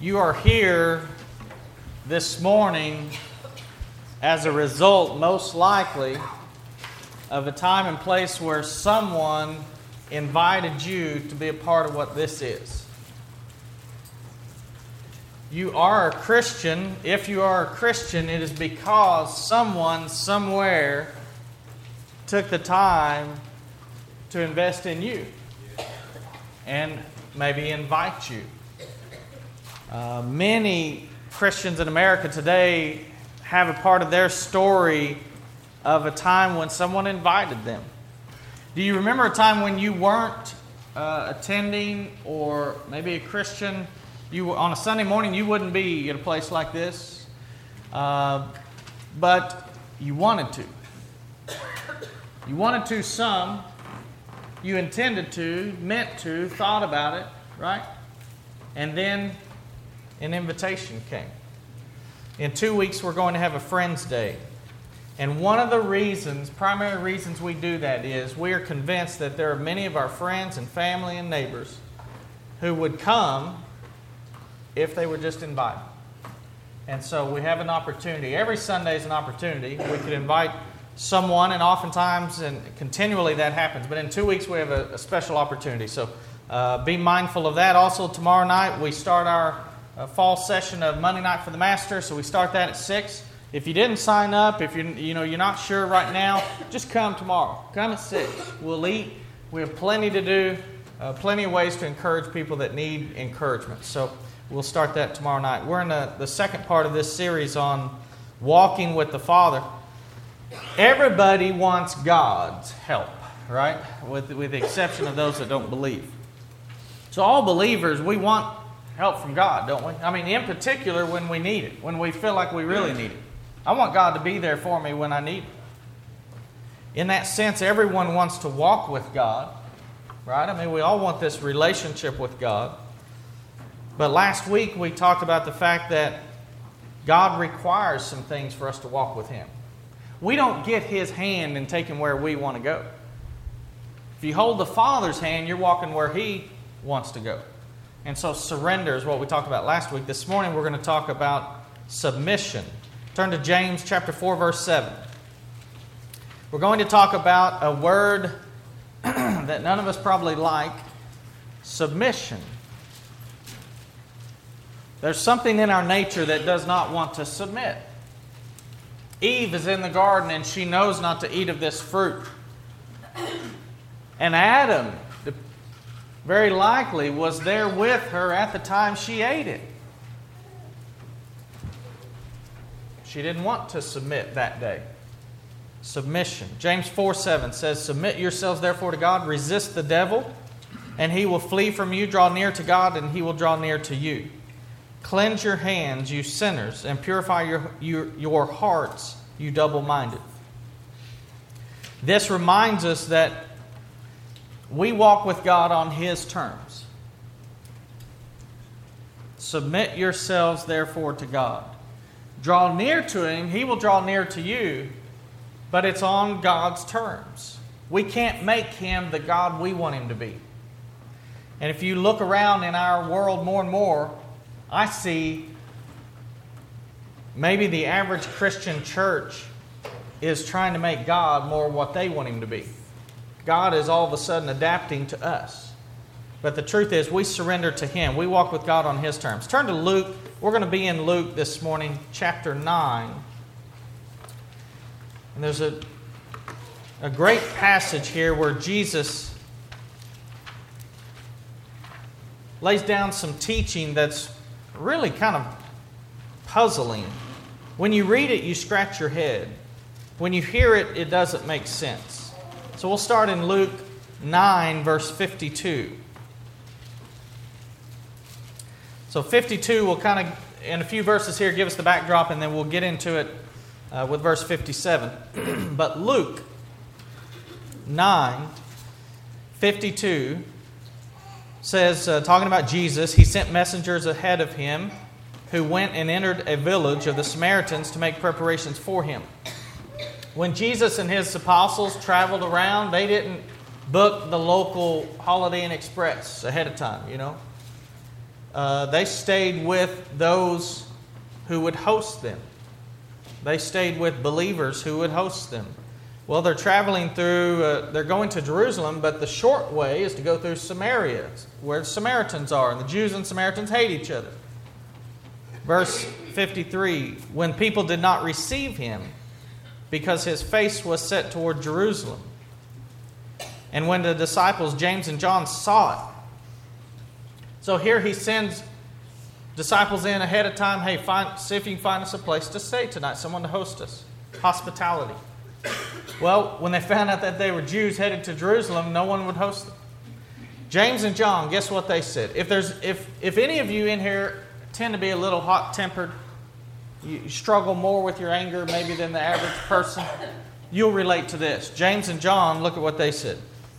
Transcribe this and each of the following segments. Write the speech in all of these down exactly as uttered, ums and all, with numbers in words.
You are here this morning as a result, most likely, of a time and place where someone invited you to be a part of what this is. You are a Christian. If you are a Christian, it is because someone somewhere took the time to invest in you and maybe invite you. Uh, many Christians in America today have a part of their story of a time when someone invited them. Do you remember a time when you weren't uh, attending, or maybe a Christian, you were, on a Sunday morning you wouldn't be at a place like this, uh, but you wanted to. You wanted to some, you intended to, meant to, thought about it, right? And then an invitation came. In two weeks, we're going to have a Friends Day. And one of the reasons, primary reasons we do that is we are convinced that there are many of our friends and family and neighbors who would come if they were just invited. And so we have an opportunity. Every Sunday is an opportunity. We could invite someone, and oftentimes and continually that happens. But in two weeks, we have a, a special opportunity. So uh, be mindful of that. Also, tomorrow night, we start our uh, fall session of Monday Night for the Master. So we start that at six. If you didn't sign up, if you you know you're not sure right now, just come tomorrow. Come at six. We'll eat. We have plenty to do, uh, plenty of ways to encourage people that need encouragement. So we'll start that tomorrow night. We're in the, the second part of this series on walking with the Father. Everybody wants God's help, right? With, with the exception of those that don't believe. So all believers, we want help from God, don't we? I mean, in particular when we need it, when we feel like we really need it. I want God to be there for me when I need it. In that sense, everyone wants to walk with God, right? I mean, we all want this relationship with God. But last week we talked about the fact that God requires some things for us to walk with Him. We don't get His hand and take Him where we want to go. If you hold the Father's hand, you're walking where He wants to go. And so surrender is what we talked about last week. This morning we're going to talk about submission. Turn to James chapter four, verse seven. We're going to talk about a word that none of us probably like, submission. There's something in our nature that does not want to submit. Eve is in the garden and she knows not to eat of this fruit. And Adam, very likely, was there with her at the time she ate it. She didn't want to submit that day. Submission. James four seven says, "Submit yourselves therefore to God, resist the devil, and he will flee from you. Draw near to God, and he will draw near to you. Cleanse your hands, you sinners, and purify your, your, your hearts, you double-minded." This reminds us that we walk with God on His terms. Submit yourselves, therefore, to God. Draw near to Him, He will draw near to you, but it's on God's terms. We can't make Him the God we want Him to be. And if you look around in our world more and more, I see maybe the average Christian church is trying to make God more what they want Him to be. God is all of a sudden adapting to us. But the truth is, we surrender to Him. We walk with God on His terms. Turn to Luke. We're going to be in Luke this morning, chapter nine. And there's a, a great passage here where Jesus lays down some teaching that's really kind of puzzling. When you read it, you scratch your head. When you hear it, it doesn't make sense. So we'll start in Luke nine, verse fifty-two. So fifty-two will kind of, in a few verses here, give us the backdrop, and then we'll get into it uh, with verse fifty-seven. But Luke nine, fifty-two says, uh, talking about Jesus, He sent messengers ahead of Him who went and entered a village of the Samaritans to make preparations for Him. When Jesus and His apostles traveled around, they didn't book the local Holiday Inn Express ahead of time, you know. uh, they stayed with those who would host them. They stayed with believers who would host them. Well, they're traveling through, uh, they're going to Jerusalem, but the short way is to go through Samaria, where the Samaritans are, and the Jews and Samaritans hate each other. Verse fifty-three, when people did not receive him, because his face was set toward Jerusalem. And when the disciples, James and John, saw it. So here he sends disciples in ahead of time. Hey, find, see if you can find us a place to stay tonight, someone to host us. Hospitality. Well, when they found out that they were Jews headed to Jerusalem, no one would host them. James and John, guess what they said? If there's, if, if any of you in here tend to be a little hot-tempered, you struggle more with your anger maybe than the average person, you'll relate to this. James and John, look at what they said.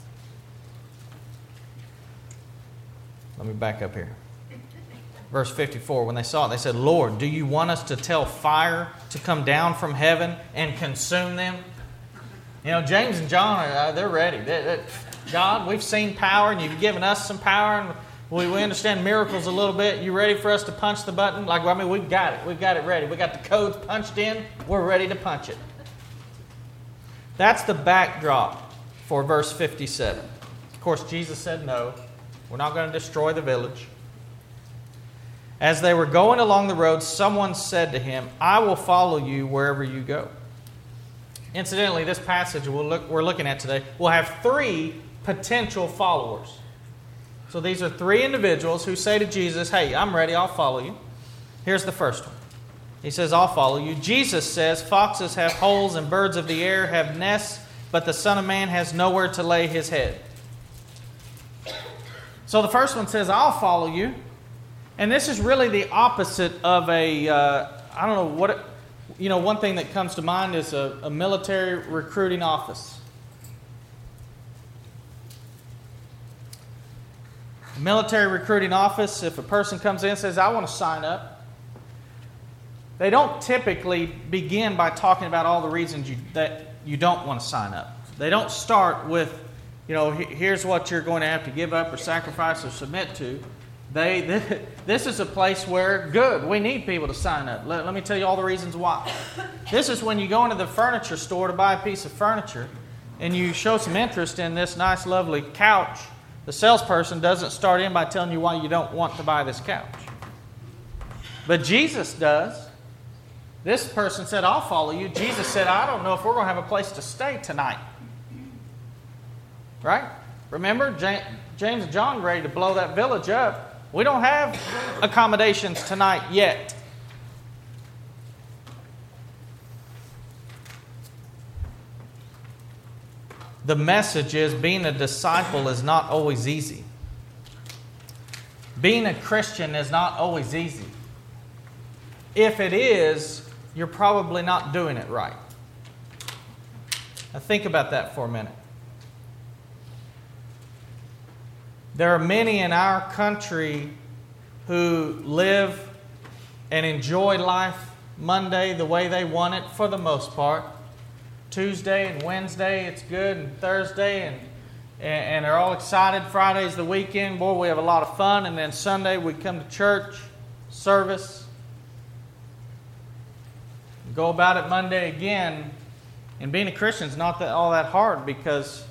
Let me back up here. Verse fifty-four, when they saw it, they said, Lord, do you want us to tell fire to come down from heaven and consume them? You know, James and John, are, they're ready. They, they, God, we've seen power, and you've given us some power, and we, we understand miracles a little bit. You ready for us to punch the button? Like, I mean, we've got it. We've got it ready. We got the codes punched in. We're ready to punch it. That's the backdrop for verse fifty-seven. Of course, Jesus said no. We're not going to destroy the village. As they were going along the road, someone said to him, I will follow you wherever you go. Incidentally, this passage we'll look, we're looking at today will have three potential followers. So these are three individuals who say to Jesus, hey, I'm ready, I'll follow you. Here's the first one. He says, I'll follow you. Jesus says, foxes have holes and birds of the air have nests, but the Son of Man has nowhere to lay his head. So the first one says, I'll follow you. And this is really the opposite of a, uh, I don't know what, it, you know, one thing that comes to mind is a, a military recruiting office. A military recruiting office, if a person comes in and says, I want to sign up, they don't typically begin by talking about all the reasons you, that you don't want to sign up. They don't start with, you know, here's what you're going to have to give up or sacrifice or submit to. They, this is a place where, good, we need people to sign up. Let, let me tell you all the reasons why. This is when you go into the furniture store to buy a piece of furniture and you show some interest in this nice, lovely couch. The salesperson doesn't start in by telling you why you don't want to buy this couch. But Jesus does. This person said, I'll follow you. Jesus said, I don't know if we're going to have a place to stay tonight. Right? Remember, James and John ready to blow that village up. We don't have accommodations tonight yet. The message is being a disciple is not always easy. Being a Christian is not always easy. If it is, you're probably not doing it right. Now think about that for a minute. There are many in our country who live and enjoy life Monday the way they want it for the most part. Tuesday and Wednesday it's good, and Thursday and, and they're all excited. Friday's the weekend. Boy, we have a lot of fun. And then Sunday we come to church, service, go about it Monday again. And being a Christian is not that, all that hard because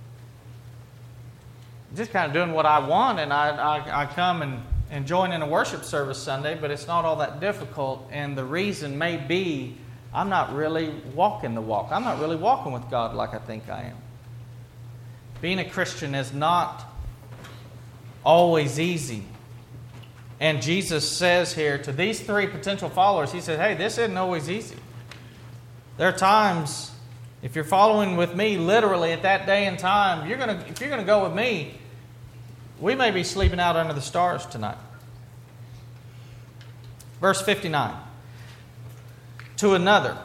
just kind of doing what I want, and I, I, I come and, and join in a worship service Sunday, but it's not all that difficult. And the reason may be I'm not really walking the walk. I'm not really walking with God like I think I am. Being a Christian is not always easy. And Jesus says here to these three potential followers, He says, hey, this isn't always easy. There are times, if you're following with me literally at that day and time, you're gonna, if you're going to go with me, we may be sleeping out under the stars tonight. Verse fifty-nine. To another.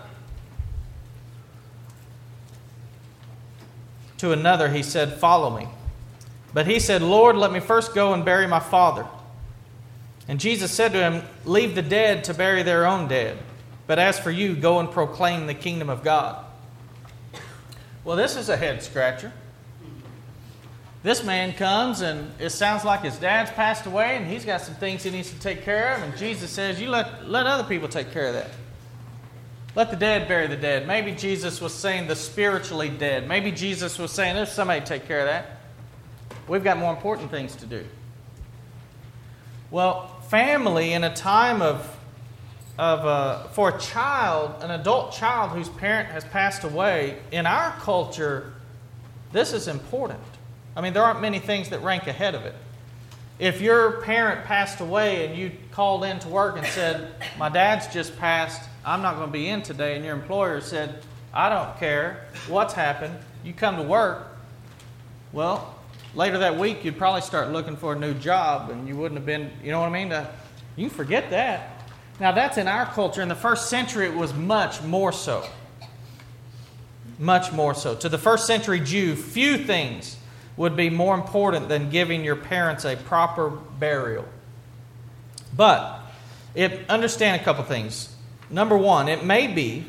To another he said, follow me. But he said, Lord, let me first go and bury my father. And Jesus said to him, leave the dead to bury their own dead. But as for you, go and proclaim the kingdom of God. Well, this is a head scratcher. This man comes and it sounds like his dad's passed away and he's got some things he needs to take care of. And Jesus says, you let, let other people take care of that. Let the dead bury the dead. Maybe Jesus was saying the spiritually dead. Maybe Jesus was saying there's somebody to take care of that. We've got more important things to do. Well, family in a time of, of uh, for a child, an adult child whose parent has passed away, in our culture, this is important. I mean, there aren't many things that rank ahead of it. If your parent passed away and you called in to work and said, my dad's just passed, I'm not going to be in today, and your employer said, I don't care what's happened, you come to work, well, later that week you'd probably start looking for a new job, and you wouldn't have been, you know what I mean? Uh, you can forget that. Now, that's in our culture. In the first century, it was much more so. Much more so. To the first century Jew, few things would be more important than giving your parents a proper burial. But it, understand a couple things. Number one, it may be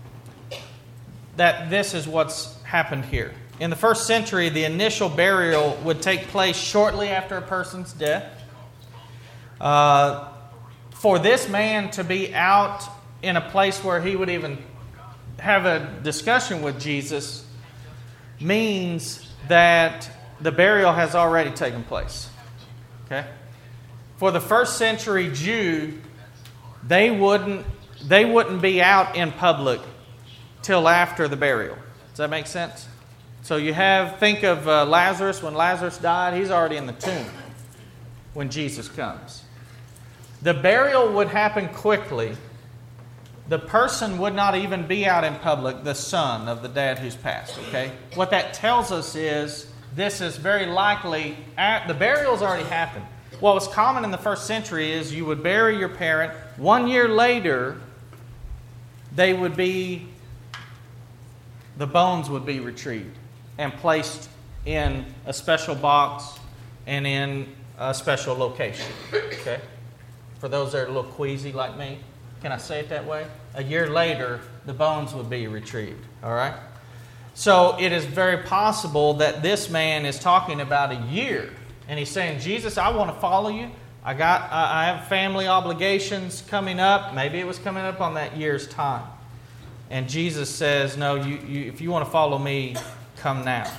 that this is what's happened here. In the first century, the initial burial would take place shortly after a person's death. Uh, for this man to be out in a place where he would even have a discussion with Jesus means that the burial has already taken place. Okay? For the first century Jew, they wouldn't they wouldn't be out in public till after the burial. Does that make sense? So you have, think of uh, Lazarus. When Lazarus died, he's already in the tomb when Jesus comes. The burial would happen quickly. The person would not even be out in public, the son of the dad who's passed. Okay? What that tells us is this is very likely, at, the burial's already happened. What was common in the first century is you would bury your parent. One year later, they would be, the bones would be retrieved and placed in a special box and in a special location. Okay? For those that are a little queasy like me, can I say it that way? A year later, the bones would be retrieved. All right? So it is very possible that this man is talking about a year. And he's saying, Jesus, I want to follow you. I got, I have family obligations coming up. Maybe it was coming up on that year's time. And Jesus says, no, you, you, if you want to follow me, come now.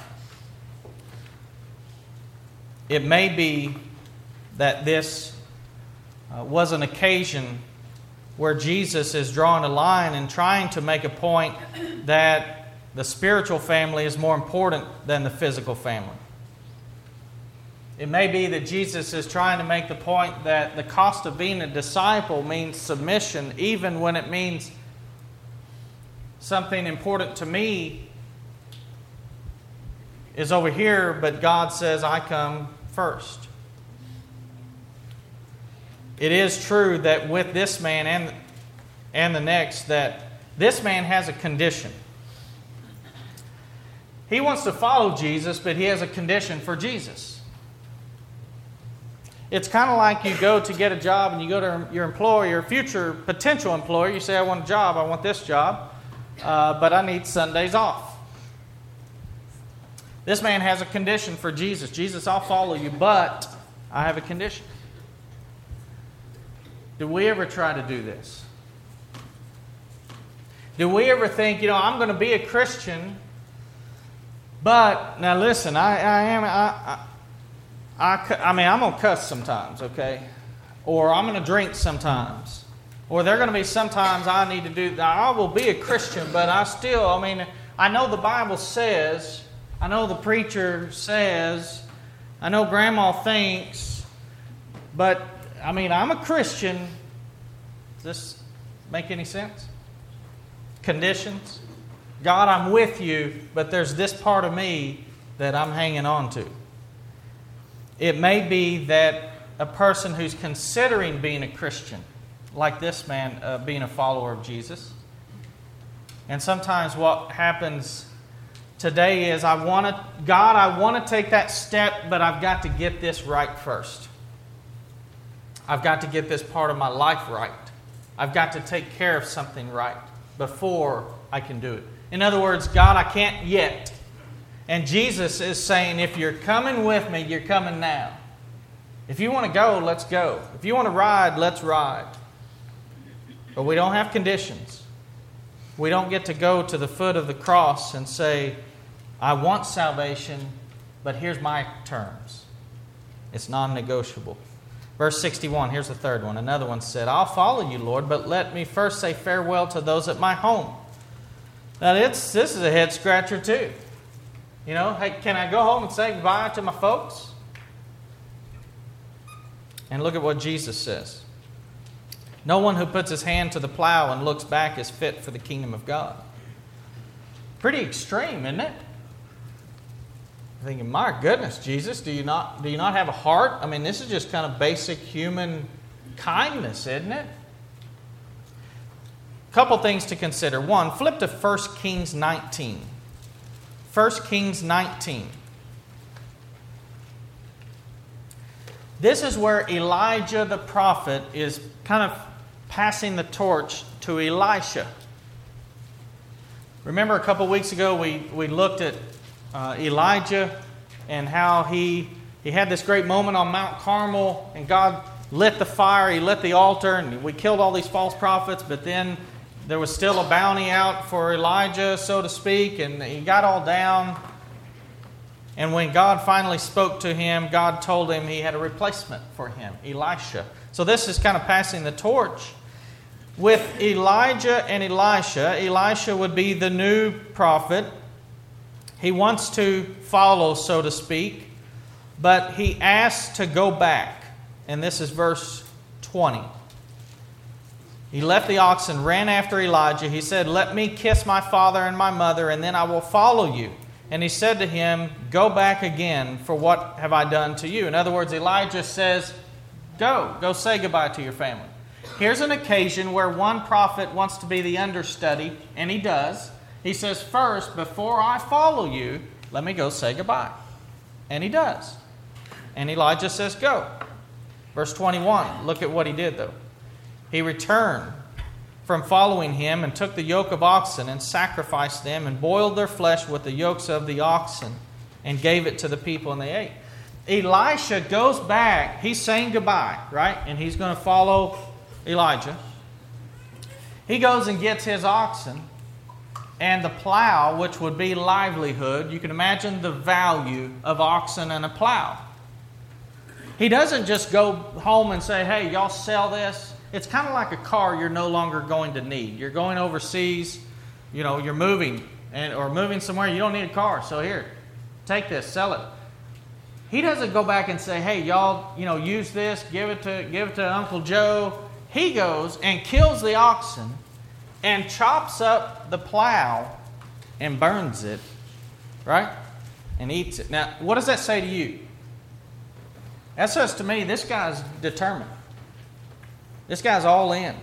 It may be that this uh, was an occasion where Jesus is drawing a line and trying to make a point that the spiritual family is more important than the physical family. It may be that Jesus is trying to make the point that the cost of being a disciple means submission, even when it means something important to me is over here, but God says I come first. It is true that with this man and, and the next, that this man has a condition. He wants to follow Jesus, but he has a condition for Jesus. It's kind of like you go to get a job and you go to your employer, your future potential employer. You say, I want a job, I want this job, uh, but I need Sundays off. This man has a condition for Jesus. Jesus, I'll follow you, but I have a condition. Do we ever try to do this? Do we ever think, you know, I'm going to be a Christian, but, now listen, I, I am, I, I, I, I mean, I'm going to cuss sometimes, okay? Or I'm going to drink sometimes. Or there are going to be sometimes I need to do, I will be a Christian, but I still, I mean, I know the Bible says, I know the preacher says, I know Grandma thinks, but, I mean, I'm a Christian. Does this make any sense? Conditions? God, I'm with you, but there's this part of me that I'm hanging on to. It may be that a person who's considering being a Christian, like this man uh, being a follower of Jesus, and sometimes what happens today is, I want to, God, I want to take that step, but I've got to get this right first. I've got to get this part of my life right. I've got to take care of something right before I can do it. In other words, God, I can't yet. And Jesus is saying, if you're coming with me, you're coming now. If you want to go, let's go. If you want to ride, let's ride. But we don't have conditions. We don't get to go to the foot of the cross and say, I want salvation, but here's my terms. It's non-negotiable. Verse sixty-one, here's the third one. Another one said, I'll follow you, Lord, but let me first say farewell to those at my home. Now, it's, this is a head scratcher too. You know, hey, can I go home and say goodbye to my folks? And look at what Jesus says. No one who puts his hand to the plow and looks back is fit for the kingdom of God. Pretty extreme, isn't it? I'm thinking, my goodness, Jesus, do you not do you not have a heart? I mean, this is just kind of basic human kindness, isn't it? A couple things to consider. One, flip to First Kings nineteen. First Kings nineteen. This is where Elijah the prophet is kind of passing the torch to Elisha. Remember a couple weeks ago we, we looked at uh, Elijah and how he, he had this great moment on Mount Carmel and God lit the fire, He lit the altar, and we killed all these false prophets, but then there was still a bounty out for Elijah, so to speak, and he got all down. And when God finally spoke to him, God told him He had a replacement for him, Elisha. So this is kind of passing the torch. With Elijah and Elisha, Elisha would be the new prophet. He wants to follow, so to speak, but he asks to go back. And this is verse twenty. He left the oxen, ran after Elijah. He said, let me kiss my father and my mother, and then I will follow you. And he said to him, go back again, for what have I done to you? In other words, Elijah says, go, go say goodbye to your family. Here's an occasion where one prophet wants to be the understudy, and he does. He says, first, before I follow you, let me go say goodbye. And he does. And Elijah says, go. Verse twenty-one, look at what he did though. He returned from following him and took the yoke of oxen and sacrificed them and boiled their flesh with the yokes of the oxen and gave it to the people and they ate. Elisha goes back. He's saying goodbye, right? And he's going to follow Elijah. He goes and gets his oxen and the plow, which would be livelihood. You can imagine the value of oxen and a plow. He doesn't just go home and say, hey, y'all sell this. It's kind of like a car you're no longer going to need. You're going overseas, you know, you're moving and or moving somewhere, you don't need a car. So here, take this, sell it. He doesn't go back and say, hey, y'all, you know, use this, give it to give it to Uncle Joe. He goes and kills the oxen and chops up the plow and burns it, right? And eats it. Now, what does that say to you? That says to me, this guy's determined. This guy's all in.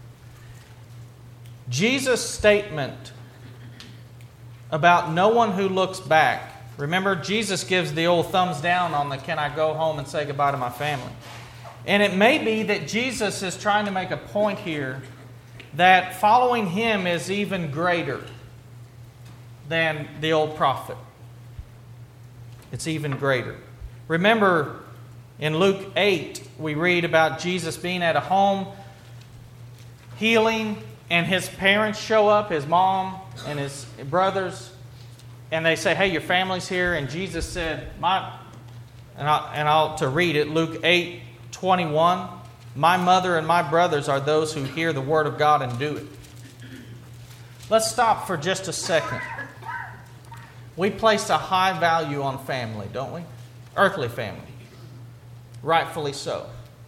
Jesus' statement about no one who looks back. Remember, Jesus gives the old thumbs down on the can I go home and say goodbye to my family. And it may be that Jesus is trying to make a point here that following Him is even greater than the old prophet. It's even greater. Remember, in Luke eight, we read about Jesus being at a home, healing, and His parents show up, His mom and His brothers, and they say, hey, your family's here. And Jesus said, "My," and I'll, and I'll to read it, Luke eight twenty-one, my mother and my brothers are those who hear the word of God and do it. Let's stop for just a second. We place a high value on family, don't we? Earthly family. Rightfully so.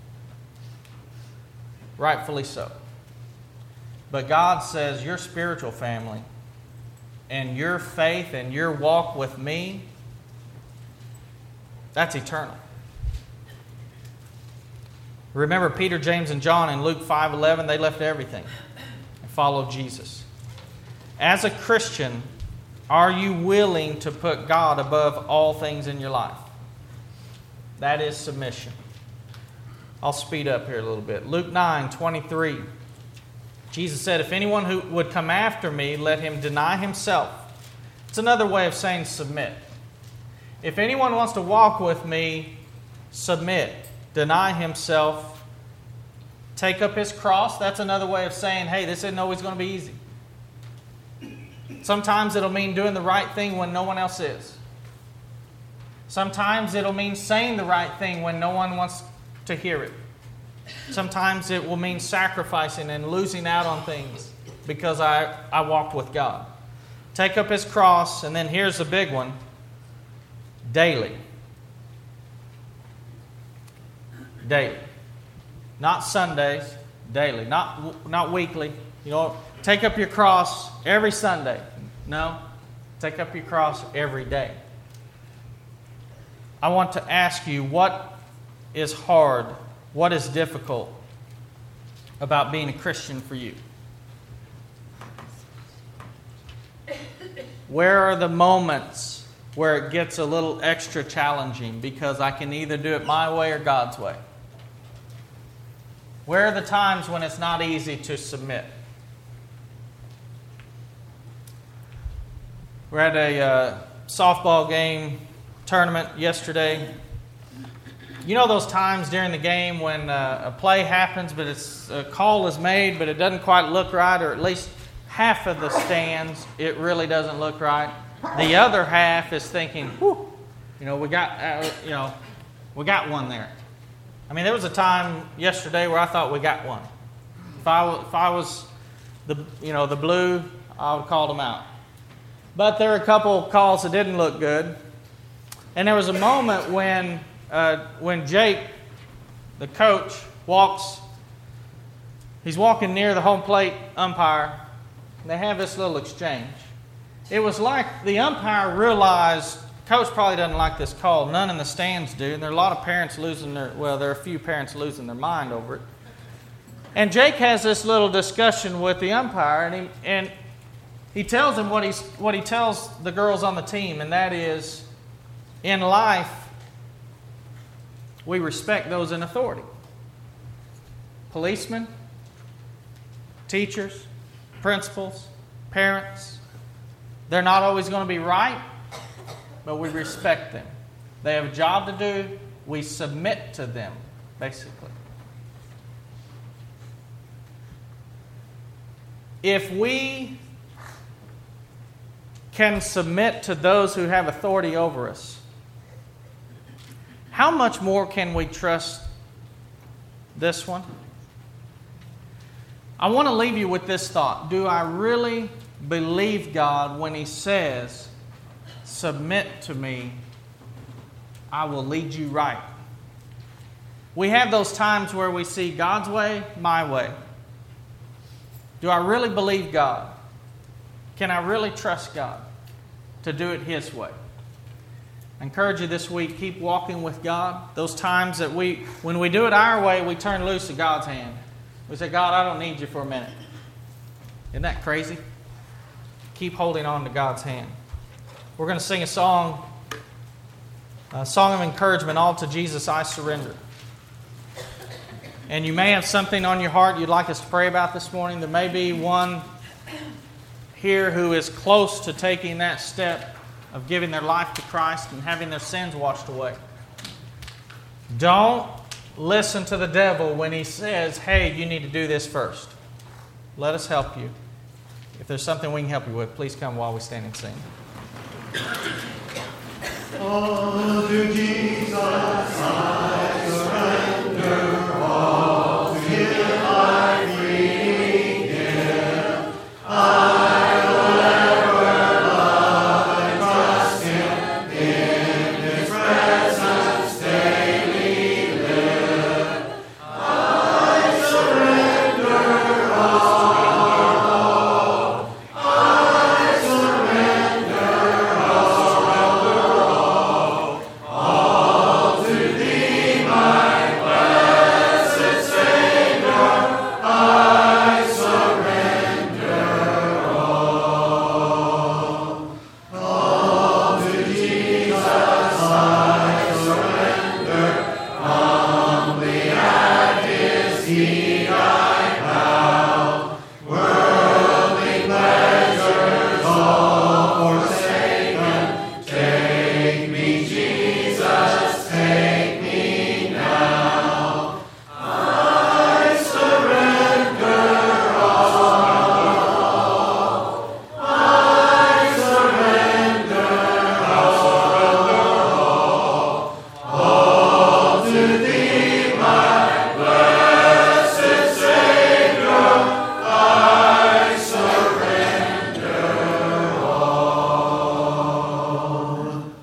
Rightfully so. But God says your spiritual family and your faith and your walk with me, that's eternal. Remember Peter, James, and John in Luke five eleven, they left everything and followed Jesus. As a Christian, are you willing to put God above all things in your life? That is submission. I'll speed up here a little bit. Luke nine twenty-three. Jesus said, if anyone who would come after me, let him deny himself, It's another way of saying submit. If anyone wants to walk with me, submit. Deny himself. Take up his cross. That's another way of saying, hey, this isn't always going to be easy. Sometimes it'll mean doing the right thing when no one else is. Sometimes it'll mean saying the right thing when no one wants to hear it. Sometimes it will mean sacrificing and losing out on things because I, I walked with God. Take up his cross, and then here's the big one, daily. Daily. Not Sundays, daily. Not, not weekly. You know, take up your cross every Sunday. No, take up your cross every day. I want to ask you, what is hard, what is difficult about being a Christian for you? Where are the moments where it gets a little extra challenging because I can either do it my way or God's way? Where are the times when it's not easy to submit? We're at a uh, softball game tournament yesterday. You know those times during the game when uh, a play happens, but it's, a call is made, but it doesn't quite look right, or at least half of the stands, it really doesn't look right. The other half is thinking, whew, you know, we got, uh, you know, we got one there. I mean, there was a time yesterday where I thought we got one. If I, if I was the, you know, the blue, I would have called them out. But there were a couple of calls that didn't look good. And there was a moment when uh, when Jake, the coach, walks, he's walking near the home plate umpire, and they have this little exchange. It was like the umpire realized, coach probably doesn't like this call. None in the stands do. And there are a lot of parents losing their, well, there are a few parents losing their mind over it. And Jake has this little discussion with the umpire, and he, and he tells him what, he's, what he tells the girls on the team, and that is, in life, we respect those in authority. Policemen, teachers, principals, parents. They're not always going to be right, but we respect them. They have a job to do. We submit to them, basically. If we can submit to those who have authority over us, how much more can we trust this one? I want to leave you with this thought. Do I really believe God when He says, submit to me, I will lead you right? We have those times where we see God's way, my way. Do I really believe God? Can I really trust God to do it His way? I encourage you this week, keep walking with God. Those times that we, when we do it our way, we turn loose of God's hand. We say, God, I don't need you for a minute. Isn't that crazy? Keep holding on to God's hand. We're going to sing a song, a song of encouragement, All to Jesus I Surrender. And you may have something on your heart you'd like us to pray about this morning. There may be one here who is close to taking that step of giving their life to Christ and having their sins washed away. Don't listen to the devil when he says, hey, you need to do this first. Let us help you. If there's something we can help you with, please come while we stand and sing. Oh, to Jesus I